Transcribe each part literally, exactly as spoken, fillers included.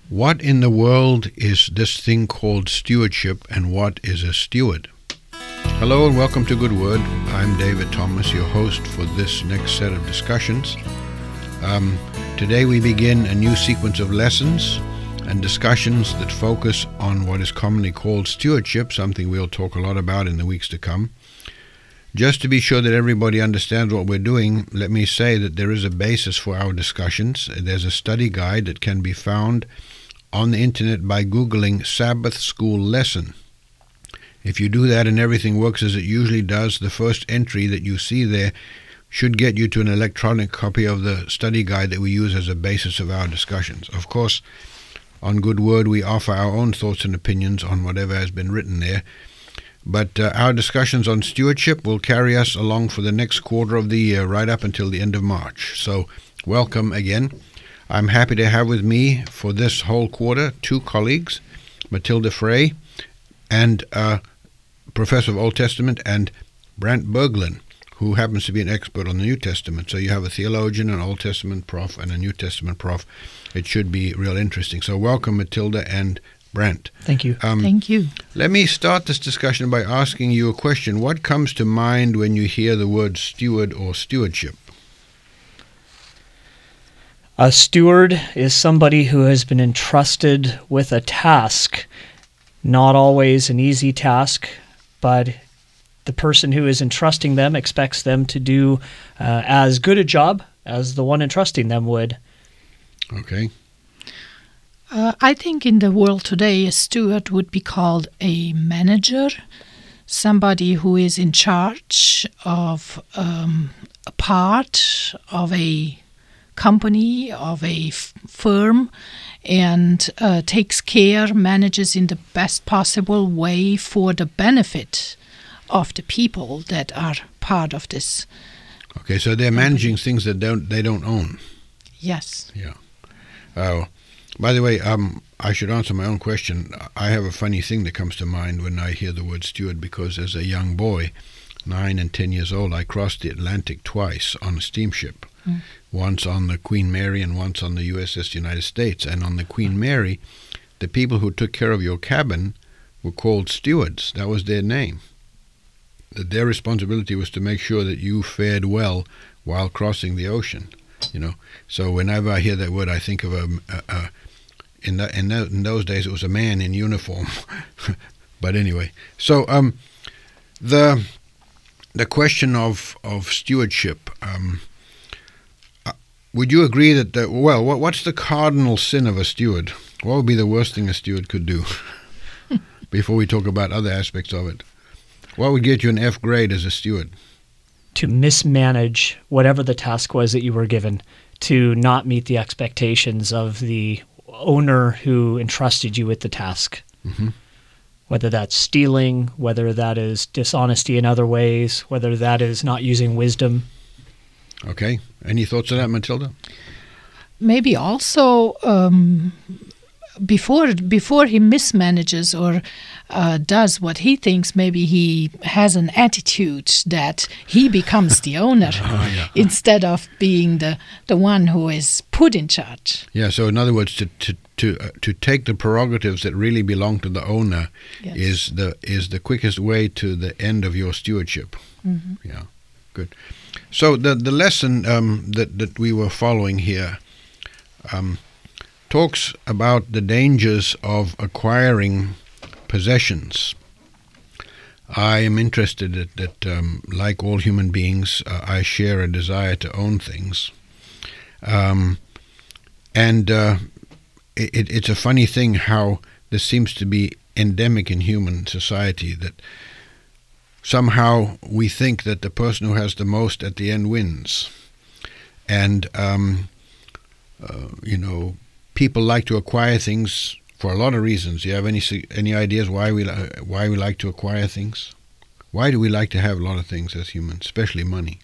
What in the world is this thing called stewardship, and what is a steward? Hello and welcome to Good Word. I'm David Thomas, your host for this next set of discussions. Um, today we begin a new sequence of lessons and discussions that focus on what is commonly called stewardship, something we'll talk a lot about in the weeks to come. Just to be sure that everybody understands what we're doing, let me say that there is a basis for our discussions. There's a study guide that can be found on the internet by Googling Sabbath School Lesson. If you do that and everything works as it usually does, the first entry that you see there should get you to an electronic copy of the study guide that we use as a basis of our discussions. Of course, on Good Word, we offer our own thoughts and opinions on whatever has been written there. But uh, our discussions on stewardship will carry us along for the next quarter of the year, right up until the end of March. So, welcome again. I'm happy to have with me for this whole quarter two colleagues, Matilda Frey and uh, Professor of Old Testament, and Brant Berglund, who happens to be an expert on the New Testament. So you have a theologian, an Old Testament prof, and a New Testament prof. It should be real interesting. So welcome, Matilda and Brant. Thank you. Um, Thank you. Let me start this discussion by asking you a question. What comes to mind when you hear the word steward or stewardship? A steward is somebody who has been entrusted with a task, not always an easy task, but the person who is entrusting them expects them to do uh, as good a job as the one entrusting them would. Okay. Uh, I think in the world today, a steward would be called a manager, somebody who is in charge of um, a part of a company, of a f- firm, and uh, takes care, manages in the best possible way for the benefit of the people that are part of this. Okay, so they're managing things that don't they don't own. Yes. Yeah. Oh, by the way, um, I should answer my own question. I have a funny thing that comes to mind when I hear the word steward, because as a young boy, nine and ten years old, I crossed the Atlantic twice on a steamship. Mm. Once on the Queen Mary and once on the U S S United States. And on the Queen Mary, the people who took care of your cabin were called stewards. That was their name. That their responsibility was to make sure that you fared well while crossing the ocean. You know, so whenever I hear that word, I think of a, a, a in, the, in, the, in those days it was a man in uniform. But anyway, so um, the the question of of stewardship. Um, Would you agree that, the, well, what, what's the cardinal sin of a steward? What would be the worst thing a steward could do? Before we talk about other aspects of it. What would get you an F grade as a steward? To mismanage whatever the task was that you were given, to not meet the expectations of the owner who entrusted you with the task. Mm-hmm. Whether that's stealing, whether that is dishonesty in other ways, whether that is not using wisdom. Okay. Any thoughts on that, Matilda? Maybe also um, before before he mismanages or uh, does what he thinks, maybe he has an attitude that he becomes the owner oh, yeah. instead of being the, the one who is put in charge. Yeah, so in other words, to to to, uh, to take the prerogatives that really belong to the owner yes. is the is the quickest way to the end of your stewardship. Mm-hmm. Yeah, good. So the the lesson um, that, that we were following here um, talks about the dangers of acquiring possessions. I am interested that, that um, like all human beings, uh, I share a desire to own things. Um, and uh, it, it's a funny thing how this seems to be endemic in human society, that somehow we think that the person who has the most at the end wins. And, um, uh, you know, people like to acquire things for a lot of reasons. Do you have any any ideas why we why we like to acquire things? Why do we like to have a lot of things as humans, especially money?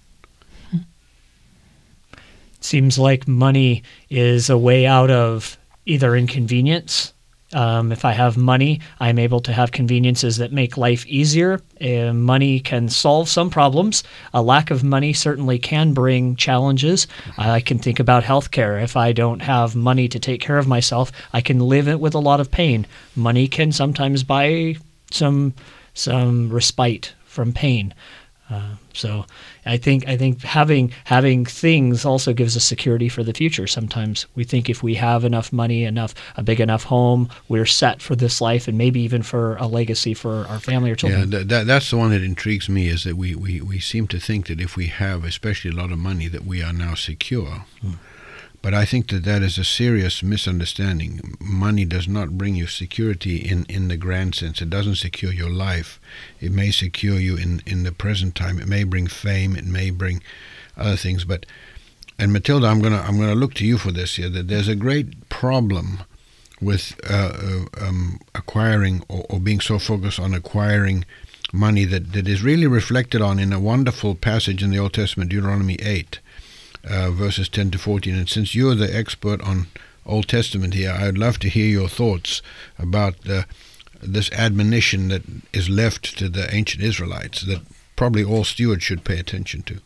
It seems like money is a way out of either inconvenience Um, if I have money, I'm able to have conveniences that make life easier. Uh, money can solve some problems. A lack of money certainly can bring challenges. I can think about healthcare. If I don't have money to take care of myself, I can live it with a lot of pain. Money can sometimes buy some some respite from pain. Uh, so I think I think having having things also gives us security for the future. Sometimes we think if we have enough money, enough a big enough home, we're set for this life and maybe even for a legacy for our family or children. Yeah, that, that, that's the one that intrigues me, is that we, we, we seem to think that if we have, especially a lot of money, that we are now secure. Hmm. But I think that that is a serious misunderstanding. Money does not bring you security in, in the grand sense. It doesn't secure your life. It may secure you in, in the present time. It may bring fame. It may bring other things. But and Matilda, I'm gonna I'm gonna look to you for this here. That there's a great problem with uh, uh, um, acquiring or, or being so focused on acquiring money that, that is really reflected on in a wonderful passage in the Old Testament, Deuteronomy eight. Uh, verses ten to fourteen. And since you're the expert on Old Testament here, I'd love to hear your thoughts about uh, this admonition that is left to the ancient Israelites that probably all stewards should pay attention to.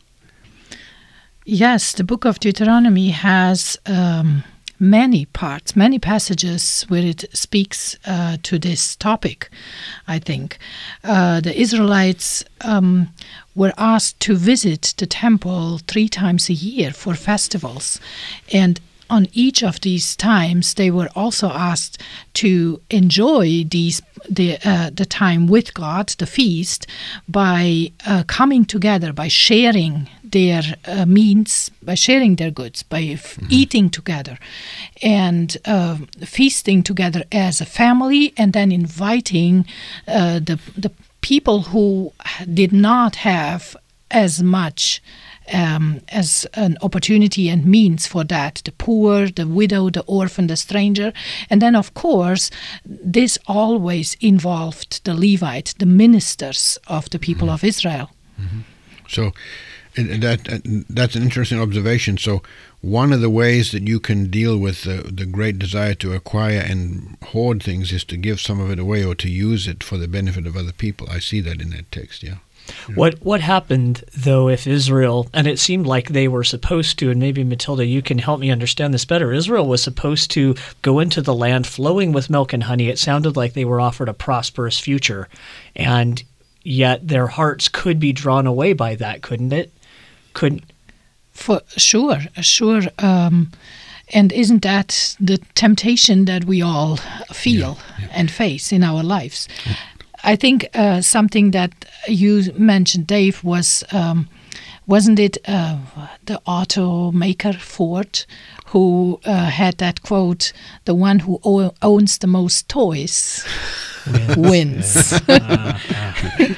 Yes, the book of Deuteronomy has um, many parts, many passages where it speaks uh, to this topic, I think. Uh, the Israelites um, were asked to visit the temple three times a year for festivals. And on each of these times, they were also asked to enjoy these the uh, the time with God, the feast, by uh, coming together, by sharing their uh, means, by sharing their goods, by f- mm-hmm. eating together, and uh, feasting together as a family, and then inviting uh, the the people who did not have as much Um, as an opportunity and means for that, the poor, the widow, the orphan, the stranger. And then, of course, this always involved the Levite, the ministers of the people mm-hmm. of Israel. Mm-hmm. So that that's an interesting observation. So one of the ways that you can deal with the, the great desire to acquire and hoard things is to give some of it away or to use it for the benefit of other people. I see that in that text, yeah. What what happened, though, if Israel, and it seemed like they were supposed to, and maybe, Matilda, you can help me understand this better, Israel was supposed to go into the land flowing with milk and honey. It sounded like they were offered a prosperous future, and yet their hearts could be drawn away by that, couldn't it? Couldn't? For sure, sure. Um, and isn't that the temptation that we all feel yeah, yeah. and face in our lives? Yeah. I think uh, something that you mentioned, Dave, was, um, wasn't it uh, the automaker Ford who uh, had that quote, the one who o- owns the most toys wins. wins. uh, uh.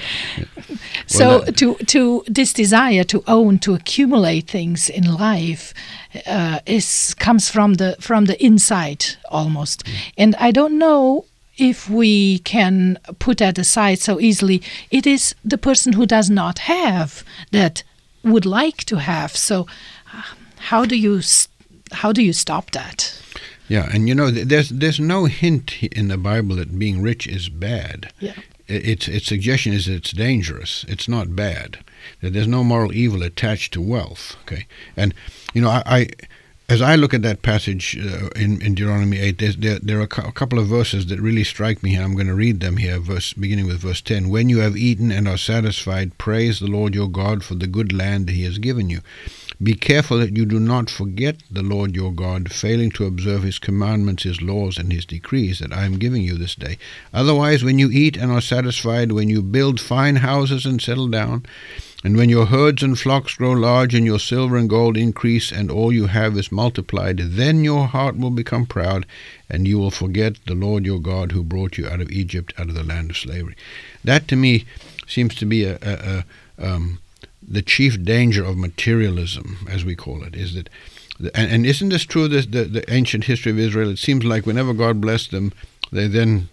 So well, that- to, to this desire to own, to accumulate things in life uh, is comes from the from the inside almost. Mm. And I don't know if we can put that aside so easily. It is the person who does not have that would like to have. So uh, how do you how do you stop that? Yeah, and you know, there's there's no hint in the Bible that being rich is bad. Yeah. Its its suggestion is that it's dangerous. It's not bad. That there's no moral evil attached to wealth. Okay, and you know, I. I As I look at that passage uh, in, in Deuteronomy eight, there, there are a couple of verses that really strike me here. I'm going to read them here, verse, beginning with verse ten. When you have eaten and are satisfied, praise the Lord your God for the good land that he has given you. Be careful that you do not forget the Lord your God, failing to observe his commandments, his laws, and his decrees that I am giving you this day. Otherwise, when you eat and are satisfied, when you build fine houses and settle down, and when your herds and flocks grow large, and your silver and gold increase, and all you have is multiplied, then your heart will become proud, and you will forget the Lord your God who brought you out of Egypt, out of the land of slavery. That, to me, seems to be a, a, a um, the chief danger of materialism, as we call it, is that, and, and isn't this true, this, the, the ancient history of Israel? It seems like whenever God blessed them, they then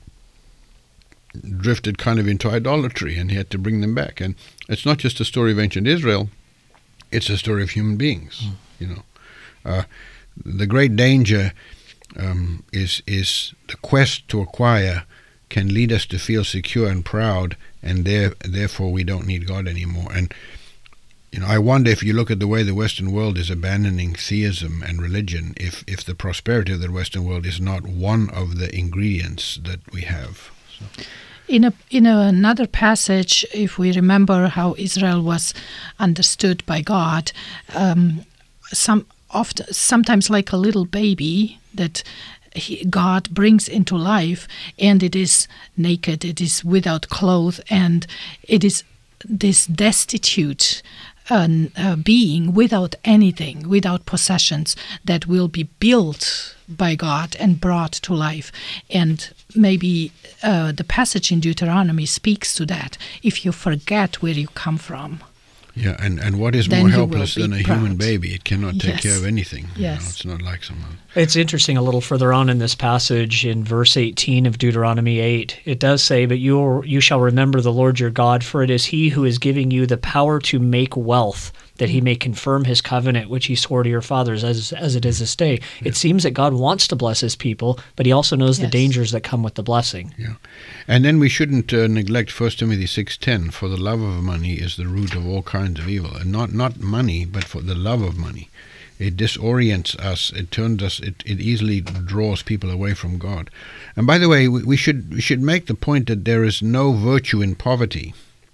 drifted kind of into idolatry, and he had to bring them back. And it's not just a story of ancient Israel, it's a story of human beings. Mm. You know, uh, the great danger um, is is the quest to acquire can lead us to feel secure and proud, and there, therefore we don't need God anymore. And you know, I wonder if you look at the way the Western world is abandoning theism and religion, if if the prosperity of the Western world is not one of the ingredients that we have. So. In a in a, another passage, if we remember how Israel was understood by God, um, some often sometimes like a little baby that he, God brings into life, and it is naked, it is without clothes, and it is this destitute uh, uh, being without anything, without possessions, that will be built by God and brought to life. And maybe uh, the passage in Deuteronomy speaks to that. If you forget where you come from. Yeah, and, and what is Then more you helpless will be than a proud. human baby? It cannot take Yes. care of anything. You Yes. know, it's not like someone. It's interesting, a little further on in this passage, in verse eighteen of Deuteronomy eight, it does say, "But you you shall remember the Lord your God, for it is he who is giving you the power to make wealth, that he may confirm his covenant, which he swore to your fathers, as as it is this day." Yeah. It seems that God wants to bless his people, but he also knows Yes. the dangers that come with the blessing. Yeah, and then we shouldn't uh, neglect First Timothy six ten, for the love of money is the root of all kinds of evil. And not, not money, but for the love of money. It disorients us, it turns us, it, it easily draws people away from God. And by the way, we, we should we should make the point that there is no virtue in poverty.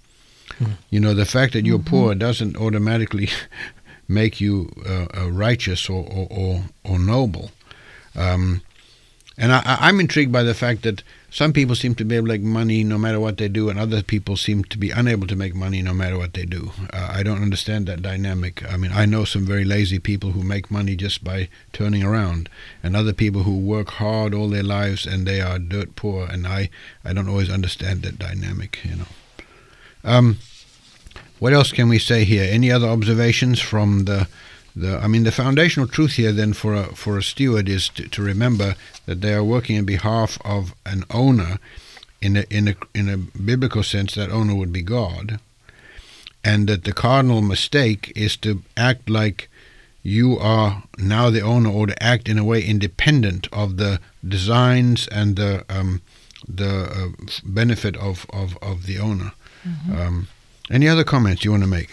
Hmm. You know, the fact that you're mm-hmm. poor doesn't automatically make you uh, uh, righteous or, or, or, or noble. Um, and I, I'm intrigued by the fact that some people seem to be able to make money no matter what they do, and other people seem to be unable to make money no matter what they do. Uh, I don't understand that dynamic. I mean, I know some very lazy people who make money just by turning around, and other people who work hard all their lives and they are dirt poor, and I, I don't always understand that dynamic, you know. Um, what else can we say here? Any other observations from the... The, I mean, the foundational truth here then for a, for a steward is to, to remember that they are working on behalf of an owner. In a, in a, in a biblical sense, that owner would be God. And that the cardinal mistake is to act like you are now the owner, or to act in a way independent of the designs and the um, the uh, benefit of, of, of the owner. Mm-hmm. Um, any other comments you want to make?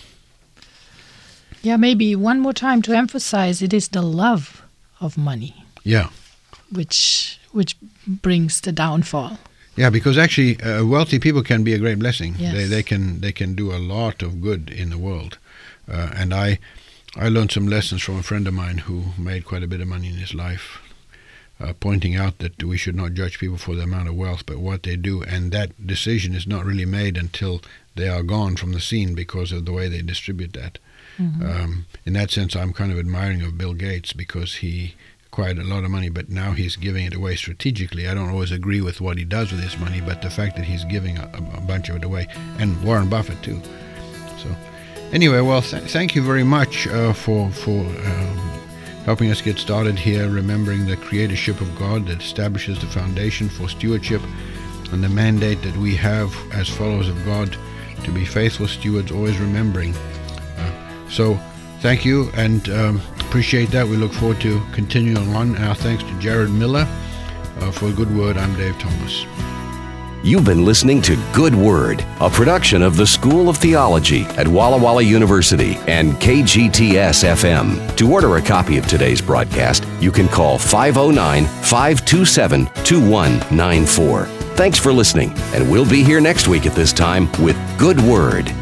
Yeah, maybe one more time to emphasize, it is the love of money. Yeah. Which which brings the downfall. Yeah, because actually uh, wealthy people can be a great blessing. Yes. They they can they can do a lot of good in the world. Uh, and I I learned some lessons from a friend of mine who made quite a bit of money in his life, uh, pointing out that we should not judge people for the amount of wealth, but what they do. And that decision is not really made until they are gone from the scene because of the way they distribute that. Mm-hmm. Um, in that sense, I'm kind of admiring of Bill Gates because he acquired a lot of money, but now he's giving it away strategically. I don't always agree with what he does with his money, but the fact that he's giving a, a bunch of it away, and Warren Buffett too. So, anyway, well, th- thank you very much uh, for for um, helping us get started here, remembering the creatorship of God that establishes the foundation for stewardship, and the mandate that we have as followers of God to be faithful stewards, always remembering. So thank you, and um, appreciate that. We look forward to continuing on. Our thanks to Jared Miller uh, for a good word. I'm Dave Thomas. You've been listening to Good Word, a production of the School of Theology at Walla Walla University and K G T S F M. To order a copy of today's broadcast, you can call five oh nine, five two seven, two one nine four. Thanks for listening, and we'll be here next week at this time with Good Word.